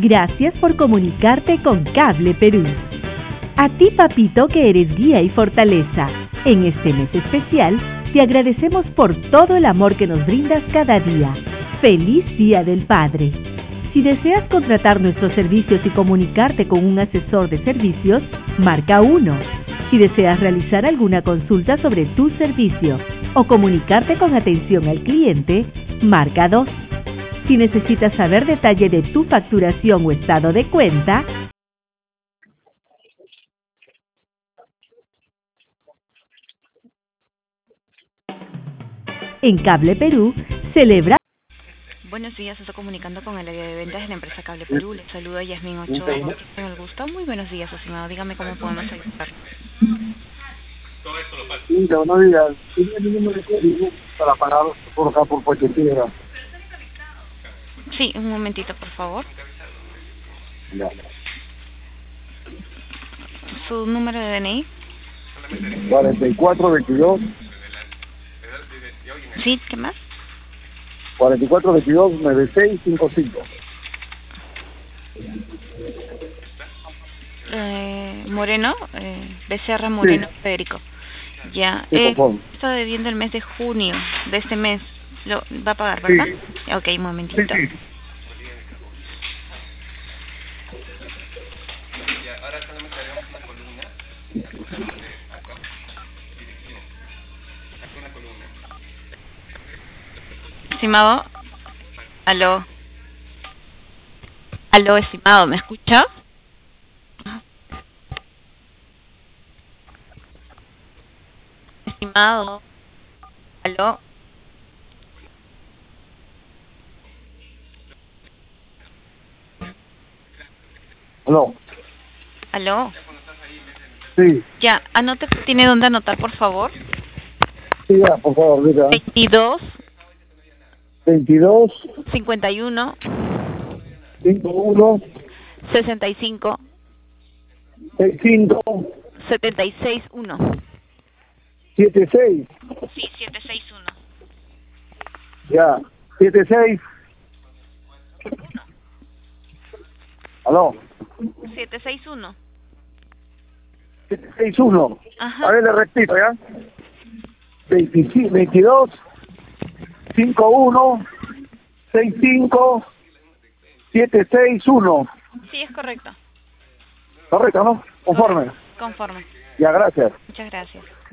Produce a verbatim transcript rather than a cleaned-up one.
Gracias por comunicarte con Cable Perú. A ti, papito, que eres guía y fortaleza. En este mes especial, te agradecemos por todo el amor que nos brindas cada día. ¡Feliz Día del Padre! Si deseas contratar nuestros servicios y comunicarte con un asesor de servicios, marca uno. Si deseas realizar alguna consulta sobre tu servicio o comunicarte con atención al cliente, marca dos. Si necesitas saber detalle de tu facturación o estado de cuenta, en Cable Perú, celebra... Buenos días, estoy comunicando con el área de ventas de la empresa Cable Perú. Les saluda Yasmin Ochoa, con quien el gusto. Muy buenos días, estimado. Dígame cómo podemos ayudar. Sí, buenos días. Tiene mi número de código para pagar por acá por Puente Piedra. Sí, un momentito, por favor. Ya. ¿Su número de D N I? cuarenta y cuatro veintidós. Sí, ¿qué más? cuarenta y cuatro veintidós noventa y seis cincuenta y cinco. Eh, Moreno, eh, Becerra Moreno, sí. Federico. Ya, Sí, eh, está debiendo el mes de junio de este mes. Lo va a pagar, ¿verdad? Sí. Ok, un momentito. Sí, sí. Estimado, aló, aló, estimado, ¿me escucha? Estimado, aló. Aló. Aló. Sí. Ya, anote, ¿tiene dónde anotar, por favor? Sí, ya, por favor, mira. veintidós. veintidós. cincuenta y uno. cincuenta y uno. sesenta y cinco. sesenta y cinco. setenta y seis uno. setenta y seis. Sí, setecientos sesenta y uno. Ya, setenta y seis. Aló. setecientos sesenta y uno. setecientos sesenta y uno. Ajá. A ver, le repito, ¿ya? veinticinco, veintidós, cincuenta y uno, sesenta y cinco, setecientos sesenta y uno. Sí, es correcto. Correcto, ¿no? Conforme. Conforme. Ya, gracias. Muchas gracias.